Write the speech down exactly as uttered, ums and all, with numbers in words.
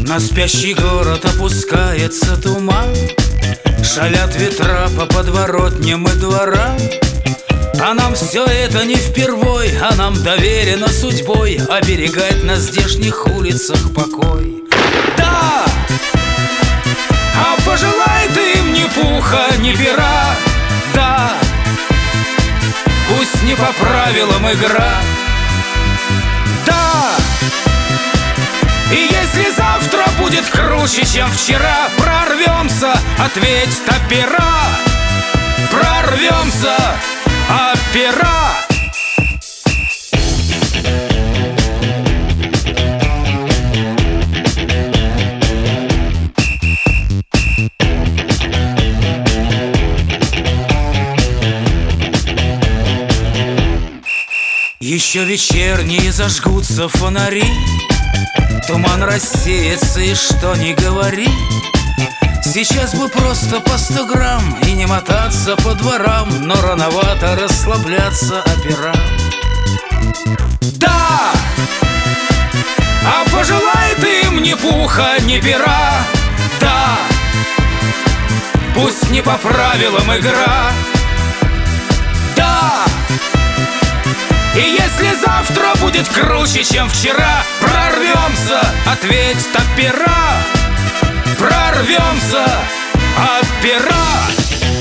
На спящий город опускается туман, шалят ветра по подворотням и дворам. А нам все это не впервой, а нам доверено судьбой оберегать на здешних улицах покой. Да! А пожелай ты им ни пуха, ни пера. Да! Пусть не по правилам игра. Да! И если завтра будет круче, чем вчера, прорвемся, ответь опера. Прорвемся, опера. Еще вечерние зажгутся фонари, туман рассеется, и что ни говори, сейчас бы просто по сто грамм и не мотаться по дворам, но рановато расслабляться опера. Да! А пожелай ты им ни пуха, ни пера. Да! Пусть не по правилам игра. Да! И если завтра будет круче, чем вчера, прорвемся, ответь опера. Прорвемся, опера.